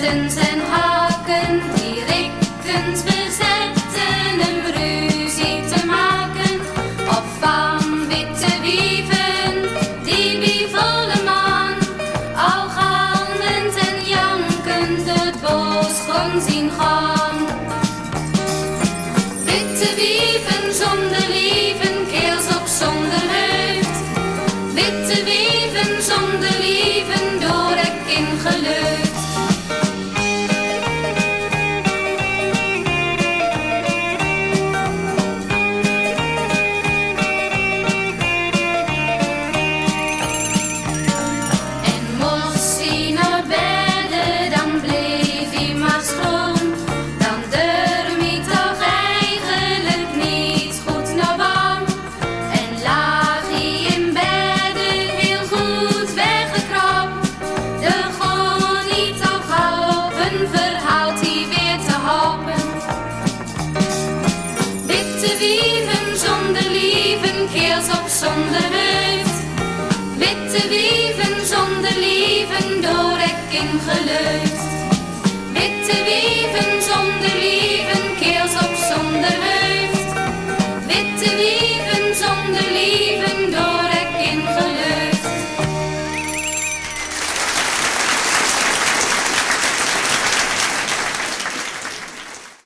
riktens en haken, die riktens bezetten hem ruzie te maken. Op van witte wieven, die wievolle man, al galmend en jankend het bos kon zien gaan. Witte wieven zonder lieven, keels op zonder heuft. Witte wieven zonder lieven, door ek ingelucht. En moest hij naar bedden, dan bleef hij maar schroom. Dan durf hij toch eigenlijk niet goed naar bang. En lag hij in bedden heel goed weggekrapt. Dan kon hij toch al op een verhaaltje weer te happen. Witte wieven zonder lieven, keels op zonder heuft. Witte wieven zonder lieven, door ek ingelucht.